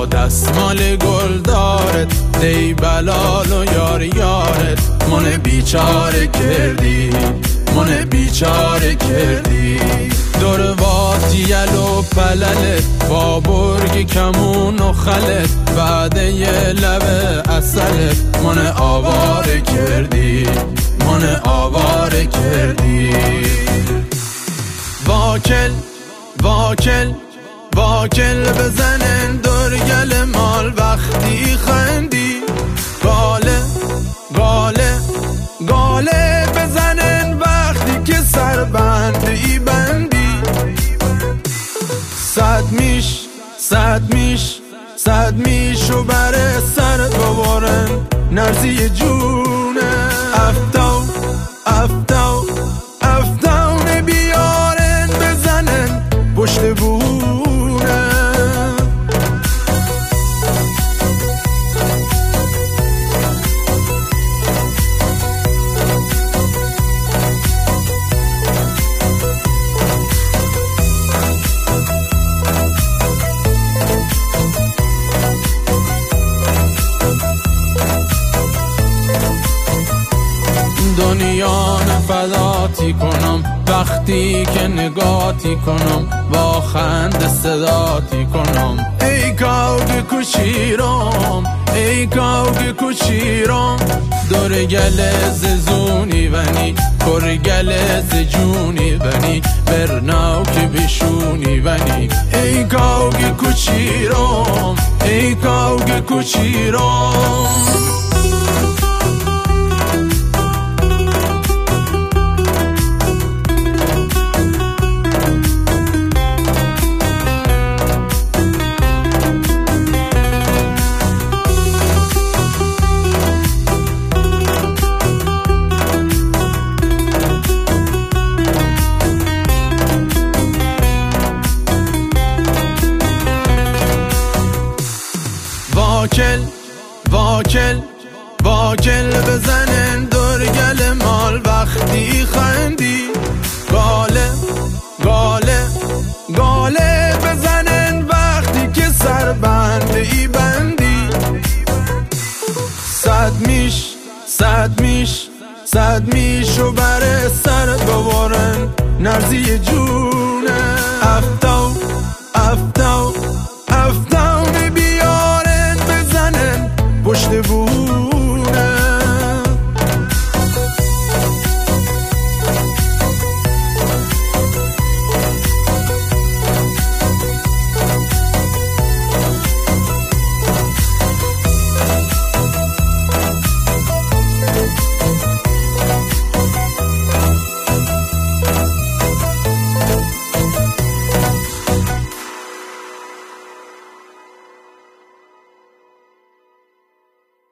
با دستمال گل دارت دی بلال و یار یارت من بیچاره کردی من بیچاره کردی دور واتیل و پللت با برگ کمون و خلت بعد یه لبه اصلت من آواره کردی من آواره کردی واکل واکل واکل بزنن درگل مال وقتی خندی گاله گاله گاله بزنن وقتی که سر بندی بندی صد میش و بره سر ببارن نرزی جونه افتاون بیارن بزنن پشت بونه دنیا نفداتی کنم وقتی که نگاتی کنم با خند صداتی کنم ای کاوگ کوچیرم ای کاوگ کوچیرم دور گل زونی ونی پر گل جونی ونی برناو که بشونی ونی ای کاوگ کوچیرم ای کاوگ کوچیرم واکل بزنن درگل مال وقتی خندی گاله گاله گاله بزنن وقتی که سر بندی بندی صد میش و بره سر ببارن نرزی جونه